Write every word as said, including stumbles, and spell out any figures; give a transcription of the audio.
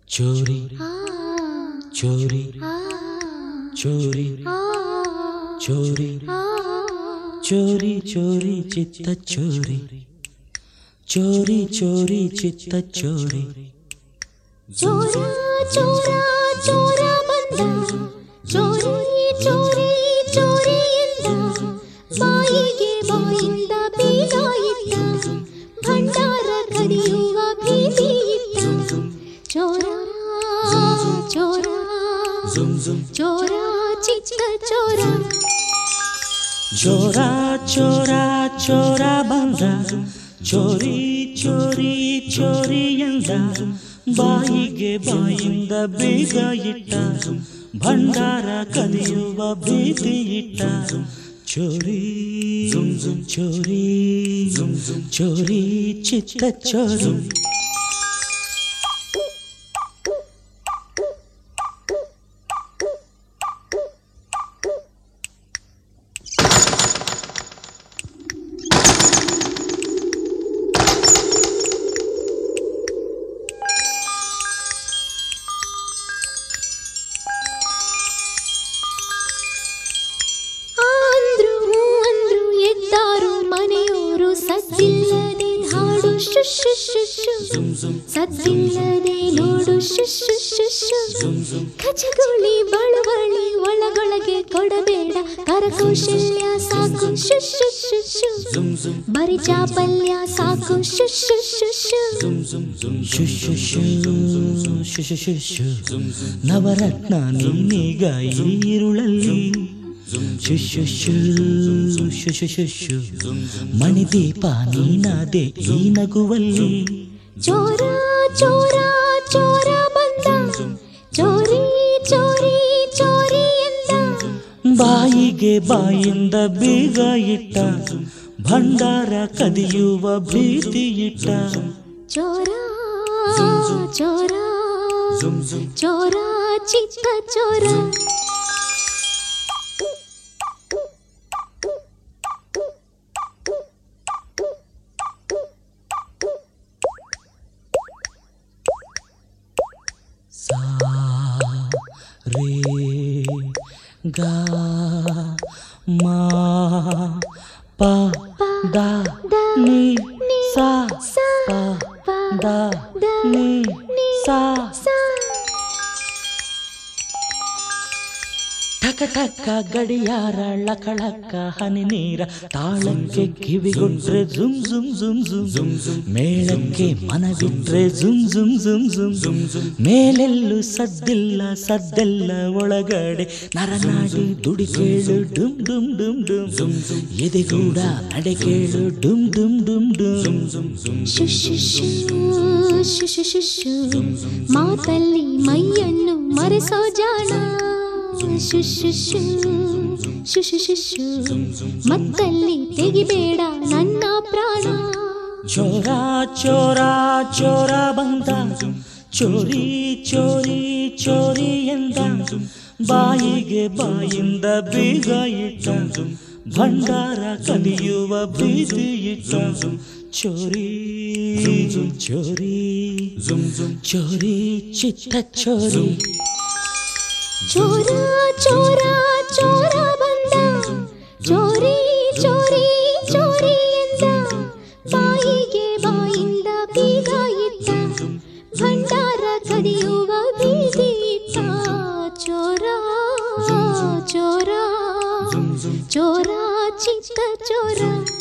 ಚೋರಿ ಚೋರಿ ಚೋರಿ ಚೋರಿ ಚೋರಿ ಚೋರಿ ಚಿತ್ತ ಚೋರಿ ಚೋರಿ ಚೋರಿ ಚಿತ್ತ ಚೋರಿ ಚೋರ ಚೋರ ಚೋರ ಬಂದ ಚೋರಿ ಚೋರಿ ಚೋರಿ ಎಂದ ಬಾಯಿಗೆ ಬಾಯಿಂದ ಬೀಗ ಇಟ್ಟ ಭಂಡಾರ ಕದಿಯುವ ಭೀತಿ ಇಟ್ಟ ಚೋರ ಚೋರ ಚೋರ ಚಿಕ್ಕ ಚೋರ ಚೋರ ಚೋರ ಚೋರ ಬಂದ ಚೋರಿ ಚೋರಿ ಚೋರಿ ಎಂದ ಬಾಯಿಗೆ ಬಾಯಿಂದ ಬೀಗ ಇಟ್ಟ ಭಂಡಾರ ಕದಿಯುವ ಭೀತಿ ಇಟ್ಟ ಚೋರಿ ಚೋರಿ ಚೋರಿ ಚಿತ್ತ ಚೋರಿ ಸದ್ದಿಲ್ಲದೆ ಹಾಡು ಶುಶು ಶುಶು ಸದ್ದಿಲ್ಲದೆ ನೋಡು ಶುಶು ಶುಶು ಖಚಗುಳಿ ಬಳುವಳಿ ಒಳಗೊಳಗೆ ಕೊಡಬೇಡ ಕರಕೌಶಲ್ಯ ಸಾಕು ಶುಶು ಶುಶು ಬರಿ ಚಾಪಲ್ಯ ಸಾಕು ಶುಶು ಶುಶು ಶುಶು ಶುಶು ನವರತ್ನ ನೀನೀಗ ಈರುಳಲ್ಲಿ ಶುಶು ಶುಶು ಶುಶು ಮಣಿದೀಪ ನೀನಾದೆ ಈ ನಗುವಲ್ಲಿ ಚೋರ ಚೋರ ಚೋರ ಬಂದ ಚೋರಿ ಚೋರಿ ಚೋರಿ ಎಂದ ಬಾಯಿಗೆ ಬಾಯಿಂದ ಬೀಗ ಇಟ್ಟ ಭಂಡಾರ ಕದಿಯುವ ಭೀತಿ ಇಟ್ಟ ಚೋರ ಚೋರ ಚೋರ ಚಿಕ್ಕ ಚೋರ ಸಾ ರೇ ಗಾ ಮಾ ಪ ದ ನಿ ಸಾ ಪ ದ ನಿ ಸಾ ಟಕ ಟಕ ಗಡಿಯಾರ ಲಕಳಕ ಹನಿ ನೀರ ತಾಳಕ್ಕೆ ಕಿವಿಗೊಟ್ರೆ ಜುಮ್ ಜುಮ್ ಜುಮ್ ಜುಮ್ ಮೇಳಕ್ಕೆ ಮನವಿಟ್ರೆ ಜುಮ್ ಜುಮ್ ಜುಮ್ ಜುಮ್ ಮೇಲೆಲ್ಲೂ ಸದ್ದಿಲ್ಲ ಸದ್ದೆಲ್ಲ ಒಳಗಡೆ ನರನಾಡಿ ದುಡಿ ಕೇಳು ಡುಮ್ ಡುಮ್ ಡುಮ್ ಡುಮ್ ಎದೆಗೂಡ ನಡೆ ಕೇಳು ಡುಮ್ ಡುಮ್ ಡುಮ್ ಡುಮ್ ಶುಶು ಶುಶು ಶುಶು ಮಾತಲ್ಲಿ ಮೈಯನ್ನು ಮರೆಸೋ ಜಾಣ ಶುಶು ಶುಶು ಶುಶು ಮತ್ತಲ್ಲಿ ತೆಗಿಬೇಡ ನನ್ನ ಪ್ರಾಣ ಚೋರ ಚೋರ ಚೋರ ಬಂದ ಚೋರಿ ಚೋರಿ ಚೋರಿ ಎಂದ ಬಾಯಿಗೆ ಬಾಯಿಂದ ಬೀಗ ಇಟ್ಟ ಭಂಡಾರ ಕದಿಯುವ ಭೀತಿ ಇಟ್ಟ ಚೋರಿ ಚೋರಿ ಚೋರಿ ಚಿತ್ತ ಚೋರಿ ಚೋರ ಚೋರ ಚೋರ ಬಂದ ಚೋರಿ ಚೋರಿ ಚೋರಿ ಎಂದ ಬಾಯಿಗೆ ಬಾಯಿಂದ ಬೀಗ ಇಟ್ಟ ಭಂಡಾರ ಕದಿಯುವ ಬೀದಿ ಇಟ್ಟ ಚೋರ ಚೋರ ಚೋರ ಚಿಕ್ಕ ಚೋರ